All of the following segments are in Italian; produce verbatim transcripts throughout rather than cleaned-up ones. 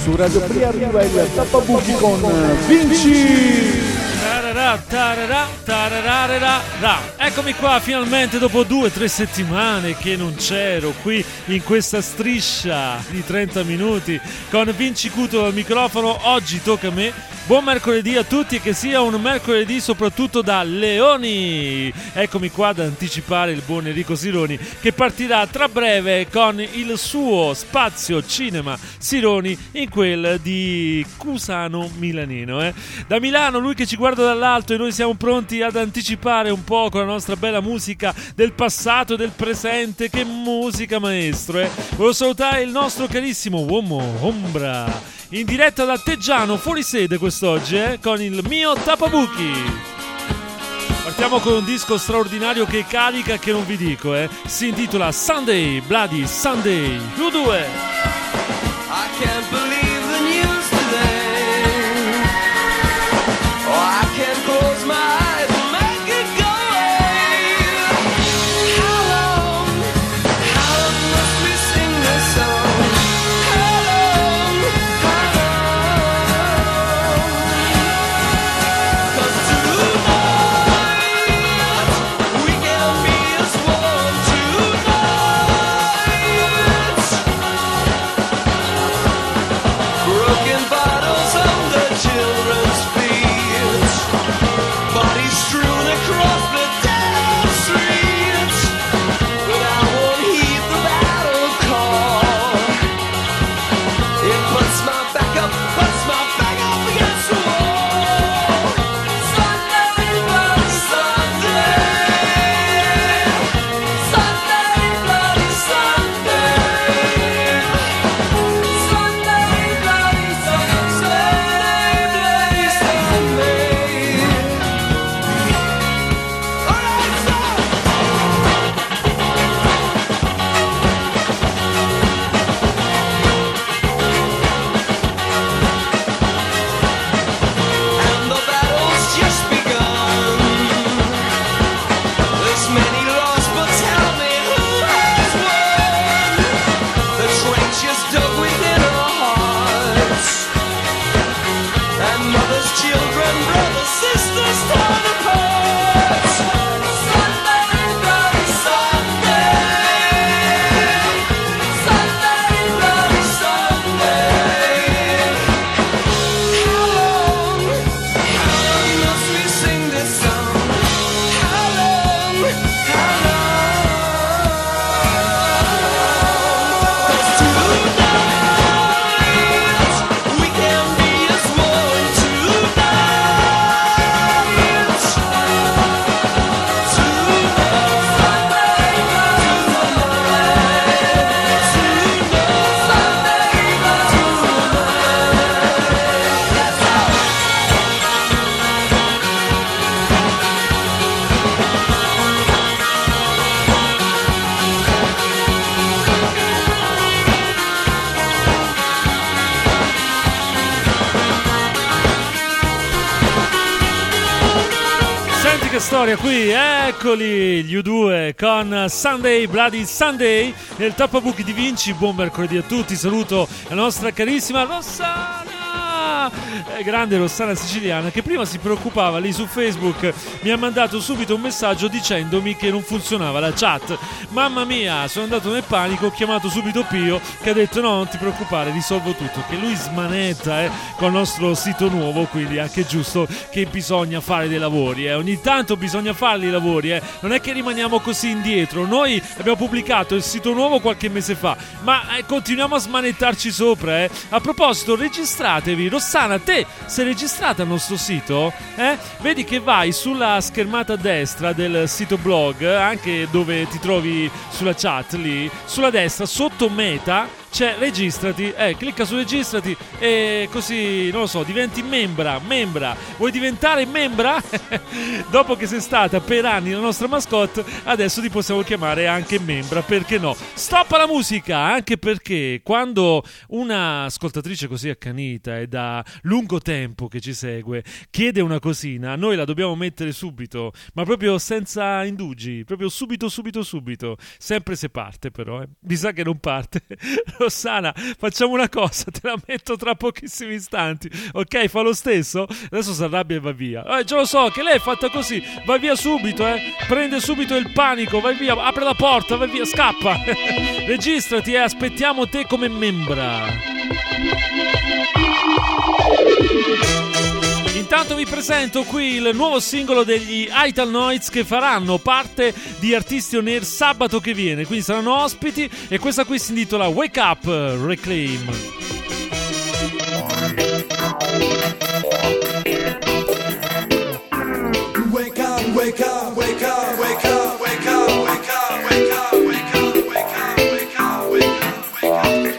Su Radio Free arriva il Tappabuchi con Vinci. Tararà, tararà, tararà, eccomi qua finalmente dopo due o tre settimane che non c'ero qui in questa striscia di trenta minuti con Vinci Cuto al microfono. Oggi tocca a me. Buon mercoledì a tutti e che sia un mercoledì soprattutto da Leoni. Eccomi qua ad anticipare il buon Enrico Sironi che partirà tra breve con il suo spazio cinema Sironi in quel di Cusano Milanino. Eh? Da Milano lui che ci guarda dall'alto e noi siamo pronti ad anticipare un po' con la nostra bella musica del passato e del presente. Che musica maestro, eh? Volevo salutare il nostro carissimo uomo Ombra in diretta da Teggiano, fuori sede quest'oggi, eh, con il mio Tappabuchi. Partiamo con un disco straordinario che carica, che non vi dico, eh. Si intitola Sunday, Bloody Sunday. U due. I can't believe the news today. Oh, I can't close my eyes and make it go away. How long, how long must we sing this song? How long, how long? 'Cause tonight we can be as one tonight. Broken bottles on the children's feet, bodies strewn across the dead streets. But I won't heed the battle call. It puts my back up, puts my back up against the wall. Sunday, bloody Sunday. Sunday, bloody Sunday. Sunday, bloody Sunday, bloody Sunday. All right, stop. And the battle's just begun. There's many lost, but tell me who has won. The trenches dug within our hearts, and mothers, children, brothers, sisters torn apart. Sunday, bloody Sunday. Sunday, bloody Sunday. How long, how long must we sing this song? How long, how long? 'Cause tonight we can be as one tonight. Senti che storia qui, eccoli gli U due con Sunday, Bloody Sunday nel Tappabuchi di Vinci. Buon mercoledì a tutti, saluto la nostra carissima Rossana, eh, grande Rossana siciliana, che prima si preoccupava lì su Facebook, mi ha mandato subito un messaggio dicendomi che non funzionava la chat. Mamma mia, sono andato nel panico, ho chiamato subito Pio che ha detto no, non ti preoccupare, risolvo tutto, che lui smanetta eh, con il nostro sito nuovo, quindi è anche giusto che bisogna fare dei lavori, eh. Ogni tanto bisogna fare i lavori, eh. Non è che rimaniamo così indietro. Noi abbiamo pubblicato il sito nuovo qualche mese fa, ma eh, continuiamo a smanettarci sopra, eh. A proposito, registratevi. Rossana, te sei registrata al nostro sito? Eh? Vedi che vai sulla schermata a destra del sito blog, anche dove ti trovi sulla chat lì, sulla destra sotto meta c'è registrati, eh, clicca su registrati e così, non lo so, diventi membra, membra. Vuoi diventare membra? Dopo che sei stata per anni la nostra mascotte, adesso ti possiamo chiamare anche membra, perché no? Stop alla musica, anche perché quando una ascoltatrice così accanita e da lungo tempo che ci segue chiede una cosina, noi la dobbiamo mettere subito, ma proprio senza indugi, proprio subito, subito, subito. Sempre se parte però, eh. Mi sa che non parte. Rossana, facciamo una cosa, te la metto tra pochissimi istanti, ok? Fa lo stesso? Adesso si arrabbia e va via. Eh, già lo so che lei è fatta così, va via subito, eh? Prende subito il panico, vai via, apre la porta, vai via, scappa. Registrati e aspettiamo te come membra. Intanto vi presento qui il nuovo singolo degli Italoids, che faranno parte di Artisti On Air sabato che viene, quindi saranno ospiti, e questa qui si intitola Wake Up Reclaim. Wake up, wake up, wake up, wake up, wake up, wake up, wake up, wake up, wake up, wake up, wake up, wake up.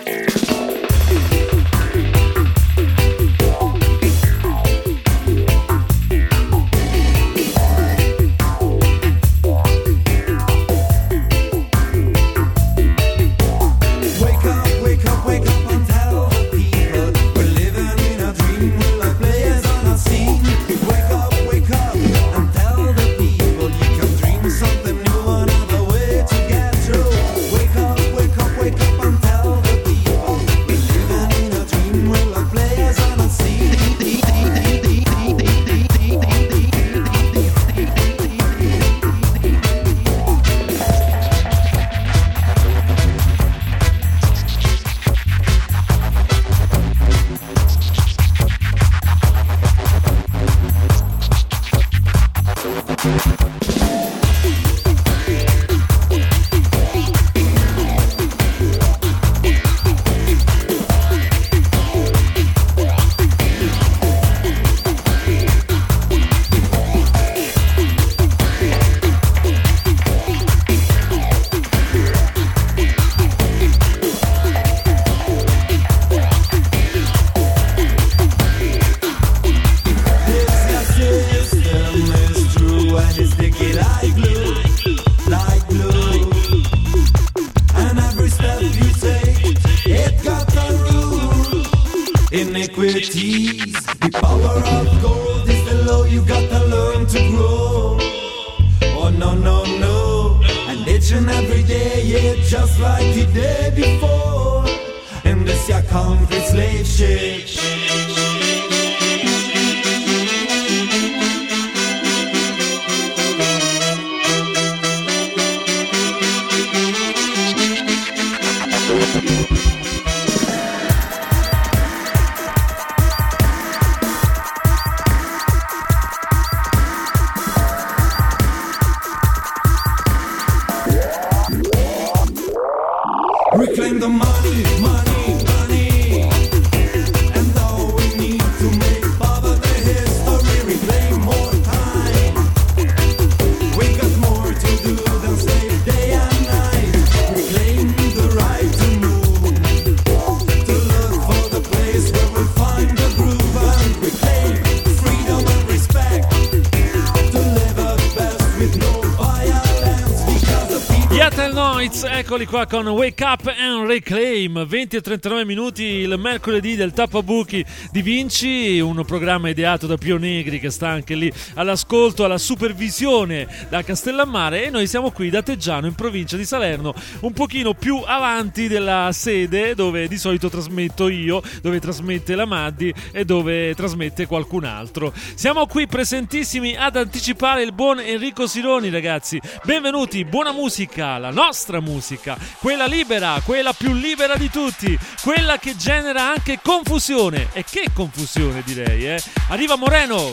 Iniquities, the power of gold is the low, you gotta learn to grow. Oh no, no, no, and each and every day, yeah, just like the day before. In this your concrete slave ship. Reclaim the money, money, money. And all we need to make father the history. Reclaim more time. We got more to do than slave day and night. Reclaim the right to move, to look for the place where we'll find the groove. And reclaim freedom and respect, to live our best with no violence. Because the people... Italoids, eccoli qua con Wake Up and Reclaim. Venti e trentanove minuti il mercoledì del Tappabuchi di Vinci, un programma ideato da Pio Negri, che sta anche lì all'ascolto, alla supervisione da Castellammare, e noi siamo qui da Teggiano, in provincia di Salerno, un pochino più avanti della sede dove di solito trasmetto io, dove trasmette la Maddi e dove trasmette qualcun altro. Siamo qui presentissimi ad anticipare il buon Enrico Sironi, ragazzi. Benvenuti, buona musica, la nostra musica, quella libera, quella più libera di tutti, quella che genera anche confusione. E che confusione, direi, eh? Arriva Moreno!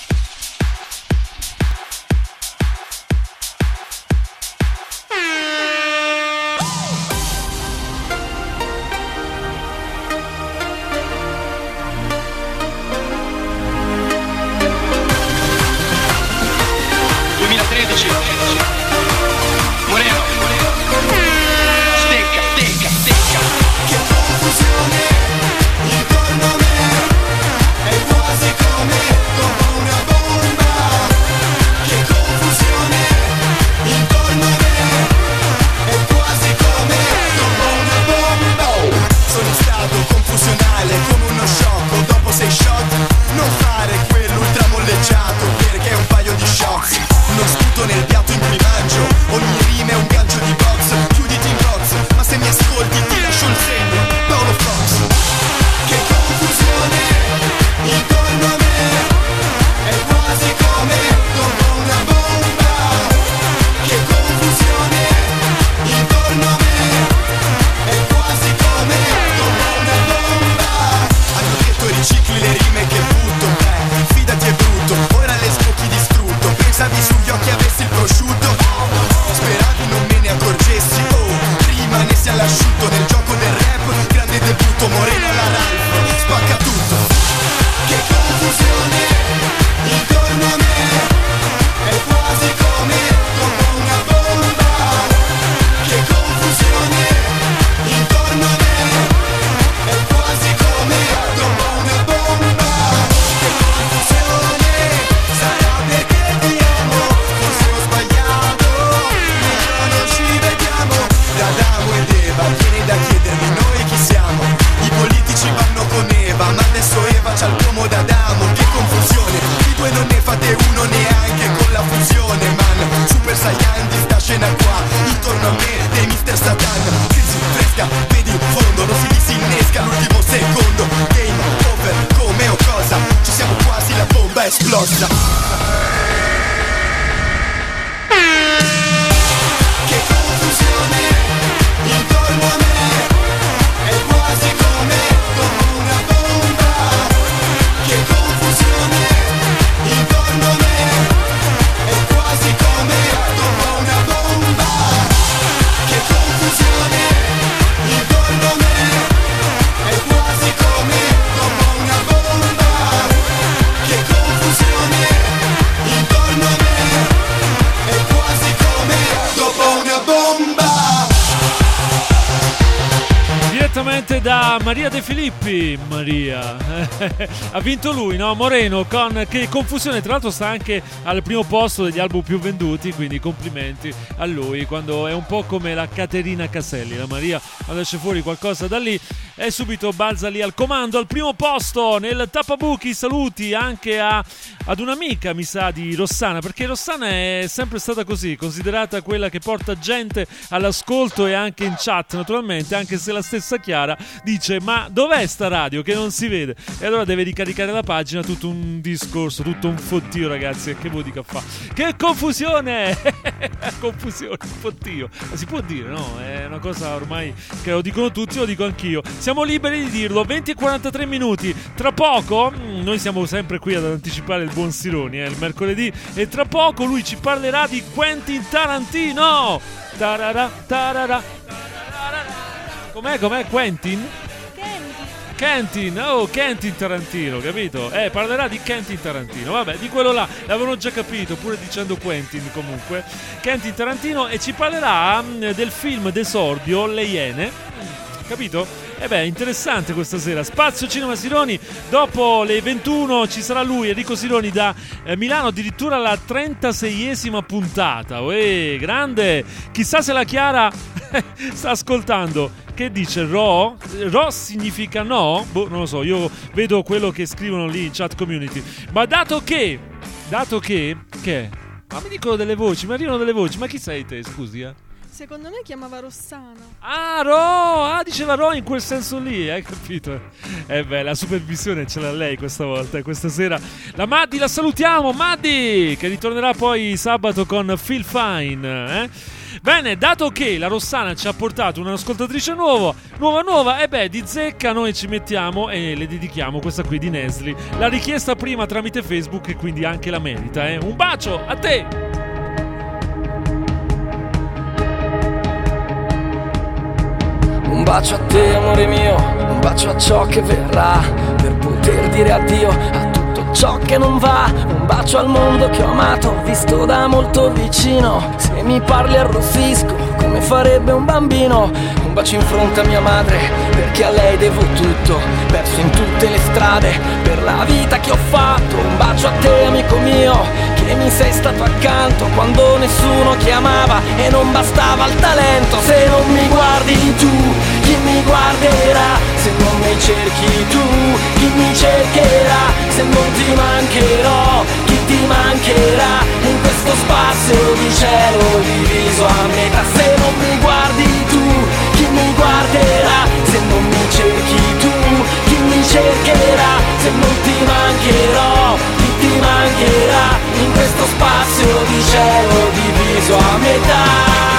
duemilatredici Moreno, stecca, stecca, stecca. Che confusione intorno a me, è quasi come dopo un chiedeva, vieni da chiedermi noi chi siamo. I politici vanno con Eva, ma adesso Eva c'ha il pomo d'Adamo. Che confusione, di due non ne fate uno neanche con la fusione. Man, Super Saiyan di sta scena qua, intorno a me dei mister Satan. Crisi fresca, vedi in fondo, non si disinnesca l'ultimo secondo. Game over, come o cosa, ci siamo quasi, la bomba è esplosa. Che confusione intorno a me, è quasi come dopo una bomba. Che confusione intorno a me, è quasi come dopo una bomba. Che confusione intorno a me, è quasi come dopo una bomba. Che confusione intorno a me, è quasi come dopo una bomba. Direttamente da Maria De Filippi, Maria, ha vinto lui, no? Moreno con Che confusione, tra l'altro sta anche al primo posto degli album più venduti, quindi complimenti a lui, quando è un po' come la Caterina Caselli, la Maria quando esce fuori qualcosa da lì e subito balza lì al comando, al primo posto nel tappabuchi. Saluti anche a, ad un'amica, mi sa, di Rossana, perché Rossana è sempre stata così, considerata quella che porta gente all'ascolto e anche in chat naturalmente, anche se la stessa Chiara dice ma dov'è sta radio che non si vede, e allora deve ricaricare la pagina, tutto un discorso, tutto un fottio, ragazzi. Che vuol dire che fa? Che confusione confusione, fottio, si può dire, no? È una cosa ormai che lo dicono tutti, lo dico anch'io, siamo liberi di dirlo. Venti e quarantatré minuti, tra poco noi siamo sempre qui ad anticipare il buon Sironi, eh, il mercoledì, e tra poco lui ci parlerà di Quentin Tarantino. Tarara, tarara, tarara. Com'è, com'è Quentin? Quentin, oh, Quentin Tarantino, capito? Eh, parlerà di Quentin Tarantino, vabbè, di quello là, l'avevano già capito, pure dicendo Quentin comunque. Quentin Tarantino, e ci parlerà mh, del film d'esordio Le Iene, capito? E beh, interessante questa sera. Spazio Cinema Sironi, dopo le ventuno ci sarà lui, Enrico Sironi da eh, Milano, addirittura la trentaseiesima puntata. Uè, grande! Chissà se la Chiara sta ascoltando. Che dice Ro? Ro significa no? Boh, non lo so, io vedo quello che scrivono lì in chat community. Ma dato che, dato che, che? Ma mi dicono delle voci, mi arrivano delle voci, ma chi sei te, scusi, eh? Secondo me chiamava Rossana. Ah, Ro! Ah, diceva Ro in quel senso lì, hai capito? Eh beh, la supervisione ce l'ha lei questa volta, questa sera. La Maddi la salutiamo, Maddi, che ritornerà poi sabato con Feel Fine, eh? Bene, dato che la Rossana ci ha portato un'ascoltatrice nuova, nuova nuova, e beh, di zecca noi ci mettiamo e le dedichiamo questa qui di Nesli. L'ha richiesta prima tramite Facebook e quindi anche la merita, eh? Un bacio a te! Un bacio a te, amore mio, un bacio a ciò che verrà, per poter dire addio a tutto ciò che non va. Un bacio al mondo che ho amato, visto da molto vicino. Se mi parli arrossisco, come farebbe un bambino. Un bacio in fronte a mia madre, perché a lei devo tutto, perso in tutte le strade, per la vita che ho fatto. Un bacio a te, amico mio, che mi sei stato accanto quando nessuno chiamava e non bastava il talento. Se non mi guardi tu, chi mi guarderà? Se non mi cerchi tu, chi mi cercherà? Se non ti mancherò, chi ti mancherà? In questo spazio di cielo diviso a metà. Se non mi guardi tu, chi mi guarderà? Se non mi cerchi tu, chi mi cercherà? Se non ti mancherò, chi ti mancherà? In questo spazio di cielo diviso a metà.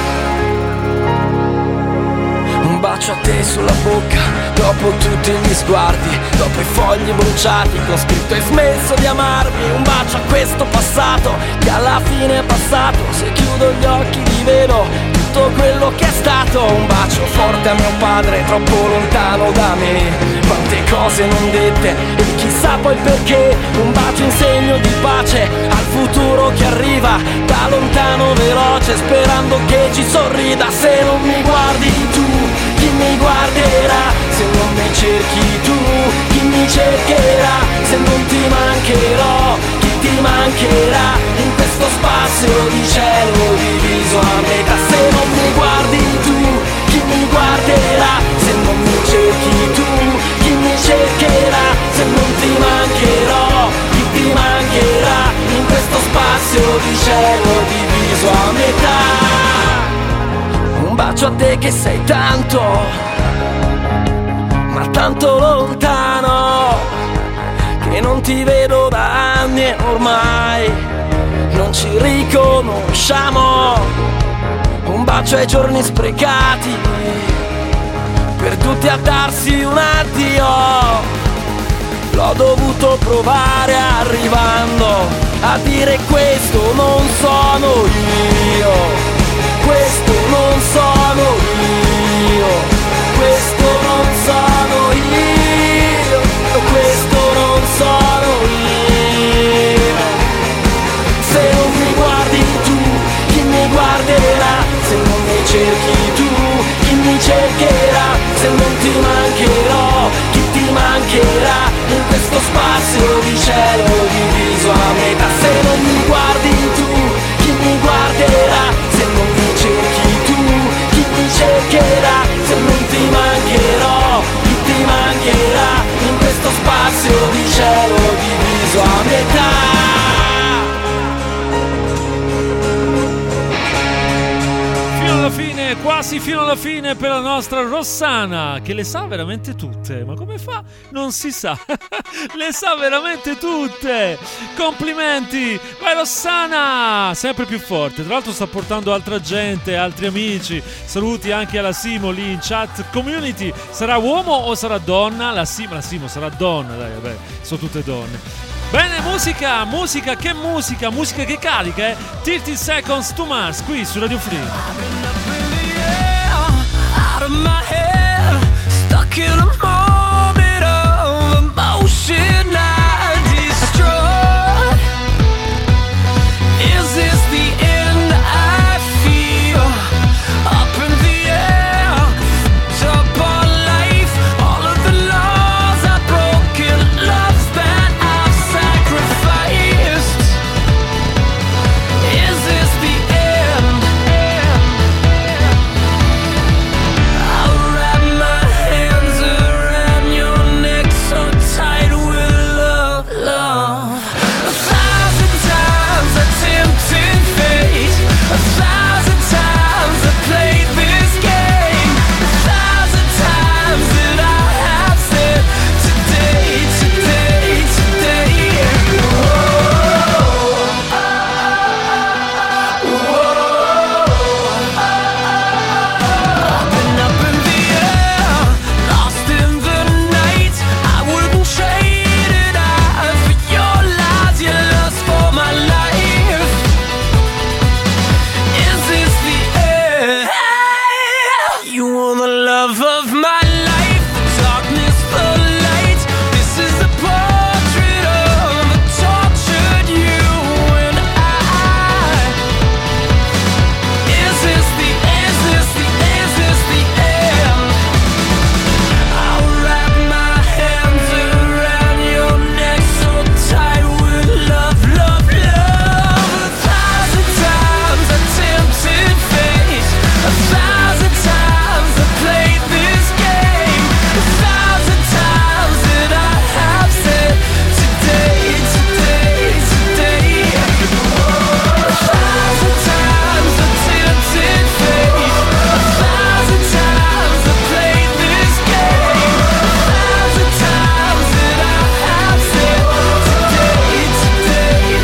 Un bacio a te sulla bocca, dopo tutti gli sguardi, dopo i fogli bruciati con scritto hai smesso di amarmi. Un bacio a questo passato che alla fine è passato. Se chiudo gli occhi rivedo tutto quello che è stato. Un bacio forte a mio padre, troppo lontano da me. Quante cose non dette e chissà poi perché. Un bacio in segno di pace al futuro che arriva da lontano veloce, sperando che ci sorrida. Se non mi guardi tu, chi mi guarderà? Se non mi cerchi tu, chi mi cercherà? Se non ti mancherò, chi ti mancherà? In questo spazio di cielo diviso a metà. Se non mi guardi tu, chi a te che sei tanto, ma tanto lontano, che non ti vedo da anni e ormai non ci riconosciamo. Un bacio ai giorni sprecati, per tutti a darsi un addio. L'ho dovuto provare arrivando a dire questo non sono io, questo non sono io, questo non sono io, questo non sono io. Se non mi guardi tu, chi mi guarderà? Se non mi cerchi tu, chi mi cercherà? Se non ti mancherò, chi ti mancherà? In questo spazio di cielo diviso a metà. Se non mi guardi tu, chi mi guarderà? Se non mi cerchi tu, chi mi cercherà? Se non ti mancherò, chi ti mancherà? In questo spazio di cielo diviso a metà. Alla fine, quasi fino alla fine per la nostra Rossana, che le sa veramente tutte. Ma come fa? Non si sa. Le sa veramente tutte. Complimenti. Vai Rossana, sempre più forte. Tra l'altro sta portando altra gente, altri amici. Saluti anche alla Simo lì in chat community. Sarà uomo o sarà donna? La Simo, la Simo sarà donna, dai, vabbè, sono tutte donne. Bene, musica, musica, che musica, musica che carica, eh? thirty seconds to Mars, qui su Radio Free. Out of my head, stuck in a moment of emotion I destroy. Is this the end I feel? Up in the air, top on life, all of the laws I've broken, loves that I've sacrificed. Is this the end? I'll wrap my hands around your neck so tight with love, love. A thousand times I tempted fate, a thousand times I played this game, a thousand times that I have said today, today, today. I've been up in the air, lost in the night. I wouldn't trade it out for your lies, your lust for my life. Is this the end? You were the love of my life, the darkness, the light. This is the portrait of a tortured you and I. Is this the, is this the, is this the end? I'll wrap my hands around your neck so tight with love, love, love. A thousand times I tempted fate, a thousand times I played this game, a thousand times that I have said today, today, today. A thousand times I tempted fate, a thousand times I played this game, a thousand times that I have said today, today,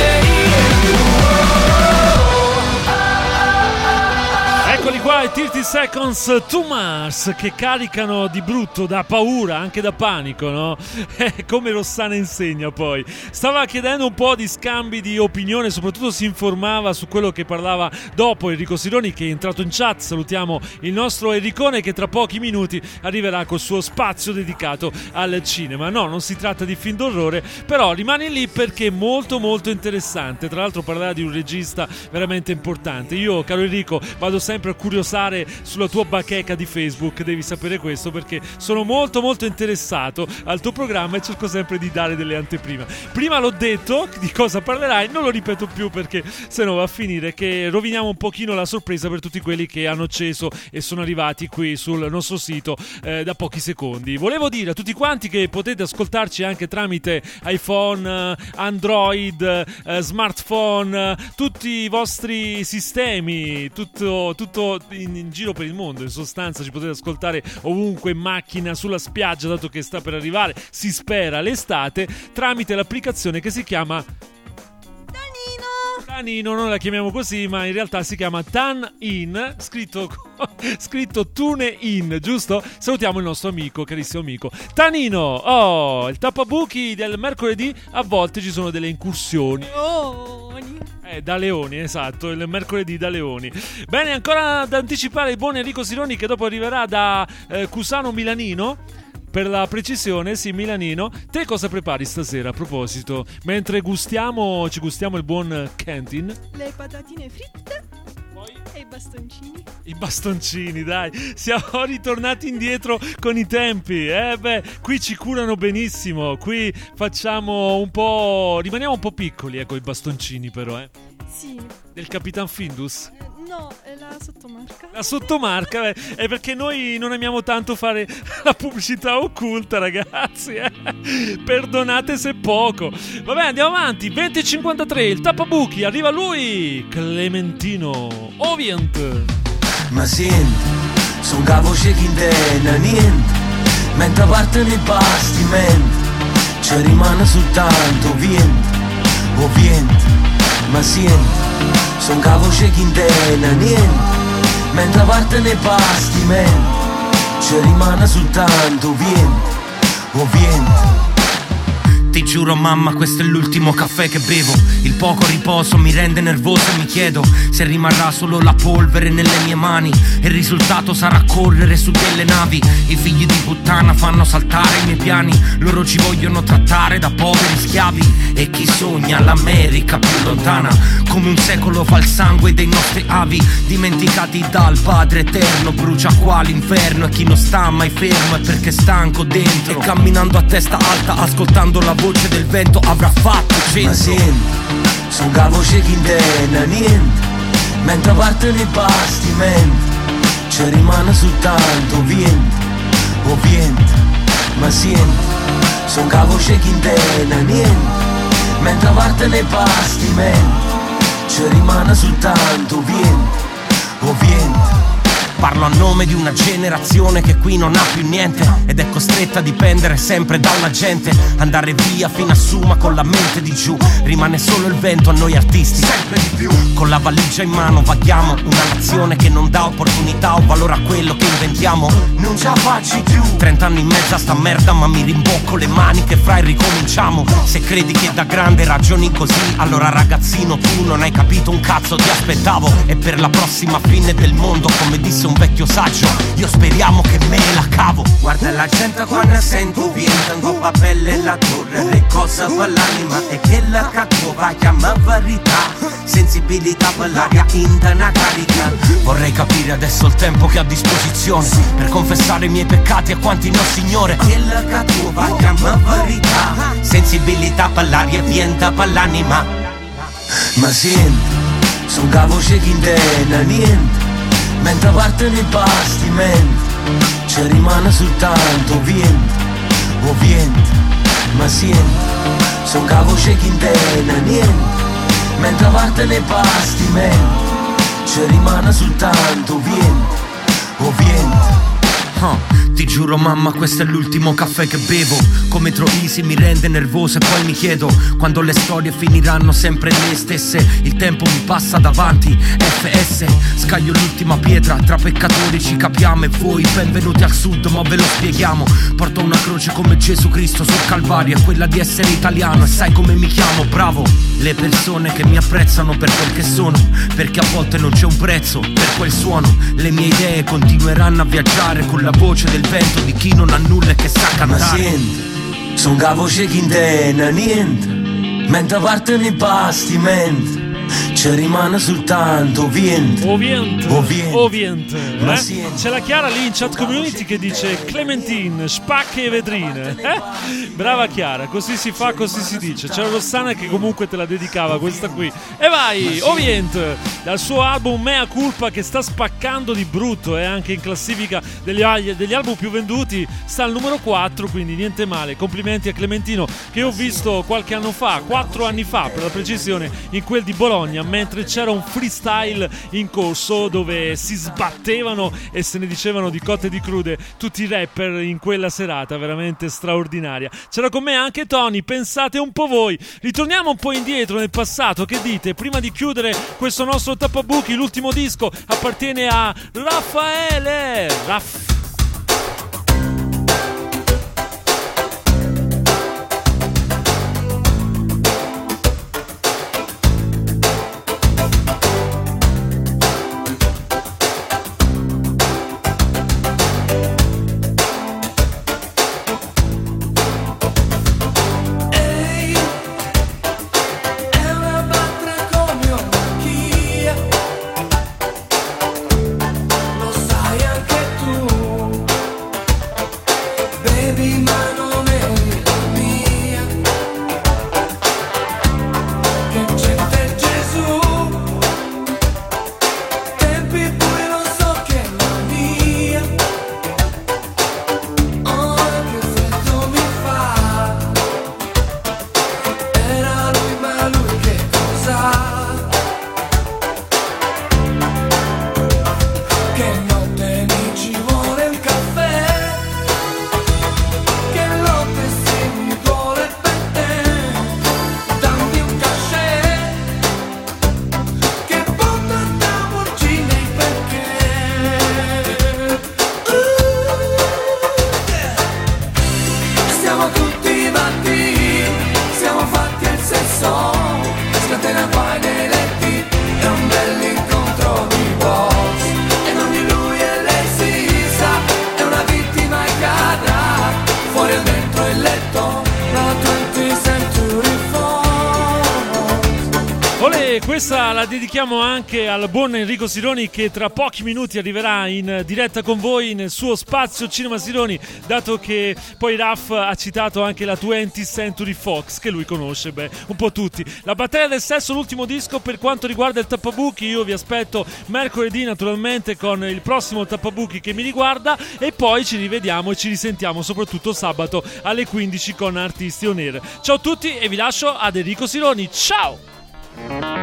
today. Eccoli qua i thirty seconds to Mars, che caricano di brutto, da paura, anche da panico, no? Eh, come Rossana insegna poi. Stava chiedendo un po' di scambi di opinione, soprattutto si informava su quello che parlava dopo Enrico Sironi, che è entrato in chat. Salutiamo il nostro Enricone che tra pochi minuti arriverà col suo spazio dedicato al cinema. No, non si tratta di film d'orrore, però rimani lì perché è molto molto interessante. Tra l'altro parlerà di un regista veramente importante. Io, caro Enrico, vado sempre a curiosare sulla tua bacheca di Facebook, devi sapere questo, perché sono molto molto interessato al tuo programma e cerco sempre di dare delle anteprime. Prima l'ho detto di cosa parlerai, non lo ripeto più perché se no va a finire che roviniamo un pochino la sorpresa per tutti quelli che hanno acceso e sono arrivati qui sul nostro sito eh, da pochi secondi. Volevo dire a tutti quanti che potete ascoltarci anche tramite iPhone, Android, eh, smartphone, tutti i vostri sistemi, tutto, tutto in, in giro giro per il mondo. In sostanza ci potete ascoltare ovunque, in macchina, sulla spiaggia, dato che sta per arrivare, si spera, l'estate, tramite l'applicazione che si chiama Tanino, noi la chiamiamo così, ma in realtà si chiama Tan-In, scritto, scritto Tune-In, giusto? Salutiamo il nostro amico, carissimo amico Tanino. Oh, il tappabuchi del mercoledì, a volte ci sono delle incursioni. Leoni. Eh, da leoni, esatto, il mercoledì da leoni. Bene, ancora da anticipare il buon Enrico Sironi, che dopo arriverà da eh, Cusano Milanino. Per la precisione, sì, Milanino. Te cosa prepari stasera, a proposito? Mentre gustiamo, ci gustiamo il buon Cantin? Le patatine fritte. Poi? E i bastoncini. I bastoncini, dai. Siamo ritornati indietro con i tempi. Eh beh, qui ci curano benissimo. Qui facciamo un po'... rimaniamo un po' piccoli, ecco, i bastoncini però, eh. Sì. Del Capitan Findus? Eh, no, è la sottomarca. La sottomarca, beh, è perché noi non amiamo tanto fare la pubblicità occulta, ragazzi, eh? Perdonate se poco. Vabbè, andiamo avanti. venti e cinquantatré, il tappabuchi, arriva lui, Clementino Ovient. Ma senti, son cavo c'è chi intende niente, mentre parte nei bastimenti ci rimane soltanto vento, o vento. Ma senti, son cavo c'è chi intende niente, mentre parte nei bastimenti ci rimane soltanto vento, o vento. Ti giuro mamma, questo è l'ultimo caffè che bevo. Il poco riposo mi rende nervoso e mi chiedo se rimarrà solo la polvere nelle mie mani. Il risultato sarà correre su delle navi. I figli di puttana fanno saltare i miei piani. Loro ci vogliono trattare da poveri schiavi. E chi sogna l'America più lontana, come un secolo fa il sangue dei nostri avi, dimenticati dal Padre Eterno. Brucia qua l'inferno, e chi non sta mai fermo è perché è stanco dentro. E camminando a testa alta, ascoltando la voce del vento, avrà fatto centro. Ma senti, son cavo c'è chi intende niente, mentre parte nei bastimenti ci rimane soltanto vento, o vento. Ma senti, son cavo c'è chi intende niente, mentre parte nei bastimenti ci rimane soltanto vento, o vento. Parlo a nome di una generazione che qui non ha più niente ed è costretta a dipendere sempre dalla gente. Andare via fino a Suma con la mente di giù, rimane solo il vento a noi artisti, sempre di più. Con la valigia in mano vaghiamo, una nazione che non dà opportunità o valore a quello che inventiamo. Non ce la faccio più. Trent'anni in mezzo a sta merda, ma mi rimbocco le maniche fra e ricominciamo. Se credi che da grande ragioni così, allora ragazzino tu non hai capito un cazzo, ti aspettavo. E per la prossima fine del mondo, come disse un vecchio saggio, io speriamo che me la cavo. Guarda la gente quando sento vento, in coppa pelle la torre, le cose per l'anima e che la cattiva chiama verità. Sensibilità per l'aria interna carica. Vorrei capire adesso il tempo che ho a disposizione per confessare i miei peccati a quanti no signore. Che la cattiva chiama verità. Sensibilità per l'aria e pienta per l'anima. Ma senti, son cavo c'è chi intende niente, mentre parte nei bastimenti ci rimane soltanto vento, o vento. Ma senti, son cavo c'è chi intende niente, mentre parte nei bastimenti ci rimane soltanto vento, o vento. Uh, ti giuro mamma, questo è l'ultimo caffè che bevo. Come Troisi mi rende nervoso e poi mi chiedo quando le storie finiranno sempre le stesse. Il tempo mi passa davanti, F S scaglio l'ultima pietra, tra peccatori ci capiamo. E voi benvenuti al sud, ma ve lo spieghiamo. Porto una croce come Gesù Cristo sul Calvario, è quella di essere italiano. E sai come mi chiamo? Bravo. Le persone che mi apprezzano per quel che sono, perché a volte non c'è un prezzo per quel suono. Le mie idee continueranno a viaggiare con la voce del vento di chi non ha nulla e che sa cantare. Ma senti, son cavo c'è chi intende niente, mentre parte nei bastimenti ci rimane soltanto vento, o vento, o vento. O vento, Ma eh? sì. C'è la Chiara lì in chat community che dice Clementine, spacche e vetrine, eh? Brava Chiara, così si fa, così si dice. C'è la Rossana che comunque te la dedicava questa qui. E vai, o vento, dal suo album Mea Culpa, che sta spaccando di brutto, è eh? anche in classifica degli, degli album più venduti, sta al numero quattro, quindi niente male. Complimenti a Clementino, che ho visto qualche anno fa, quattro anni fa per la precisione, in quel di Bologna, mentre c'era un freestyle in corso dove si sbattevano e se ne dicevano di cotte e di crude tutti i rapper in quella serata veramente straordinaria. C'era con me anche Tony, pensate un po' voi. Ritorniamo un po' indietro nel passato, che dite? Prima di chiudere questo nostro tappabuchi, l'ultimo disco appartiene a Raffaele Raff. Questa la dedichiamo anche al buon Enrico Sironi, che tra pochi minuti arriverà in diretta con voi nel suo spazio Cinema Sironi, dato che poi Raff ha citato anche la twentieth Century Fox, che lui conosce beh, un po' tutti. La battaglia del sesso, l'ultimo disco per quanto riguarda il tappabuchi. Io vi aspetto mercoledì naturalmente con il prossimo tappabuchi che mi riguarda, e poi ci rivediamo e ci risentiamo soprattutto sabato alle quindici con Artisti On Air. Ciao a tutti e vi lascio ad Enrico Sironi. Ciao!